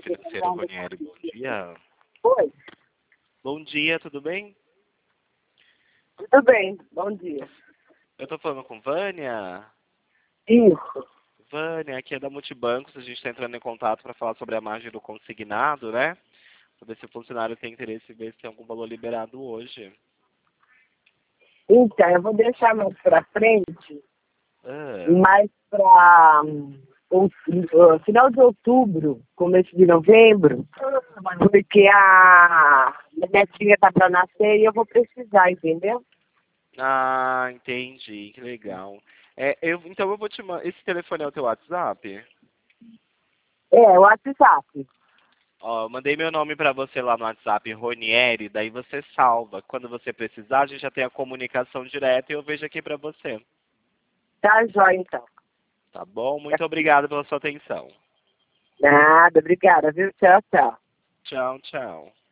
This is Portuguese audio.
Financeiro Ronieri, bom dia. Oi, Bom dia, tudo bem? tudo bem, bom dia. Eu tô falando com Vânia. Isso, Vânia, aqui é da Multibancos, a gente está entrando em contato para falar sobre a margem do consignado, né? Para ver se o funcionário tem interesse em ver se tem algum valor liberado hoje. então eu vou deixar mais pra frente, Ah, mais pra final de outubro, começo de novembro, porque a minha netinha tá pra nascer e eu vou precisar, entendeu? entendi, que legal. Então eu vou te mandar. Esse telefone é o teu WhatsApp? É, o WhatsApp. Ó, eu mandei meu nome para você lá no WhatsApp, Ronieri, daí você salva. Quando você precisar, a gente já tem a comunicação direta e eu vejo aqui para você. Tá jóia, então. Tá bom? Muito obrigado pela sua atenção. Nada, obrigada, viu? Tchau, tchau. Tchau, tchau.